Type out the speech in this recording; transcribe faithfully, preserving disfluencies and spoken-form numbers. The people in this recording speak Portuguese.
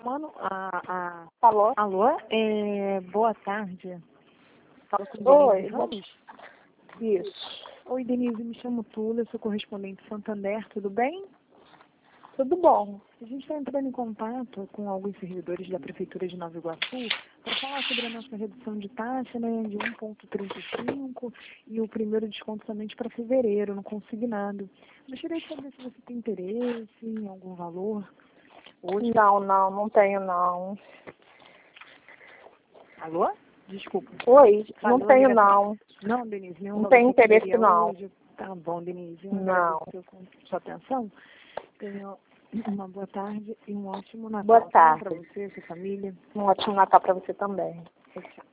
Mano, a, a... Alô? Alô? É, boa tarde. Fala com Oi. Denise Ramos? Isso. Oi, Denise, me chamo Tula, sou correspondente Santander, tudo bem? Tudo bom. A gente está entrando em contato com alguns servidores da Prefeitura de Nova Iguaçu para falar sobre a nossa redução de taxa, né, de um vírgula trinta e cinco e o primeiro desconto somente para fevereiro, no consignado. Gostaria de saber se você tem interesse em algum valor. Hoje... Não, não, não tenho não. Alô? Desculpa. Oi, Falou, não tenho ligação. não. Não, Denise, nenhum Não valor tenho que você interesse queria não. hoje. Tá bom, Denise. Eu Não. agradeço a sua atenção. Tenha uma boa tarde e um ótimo Natal. Boa Tá bom tarde. para você, sua família? Um ótimo Natal para você também. Tchau.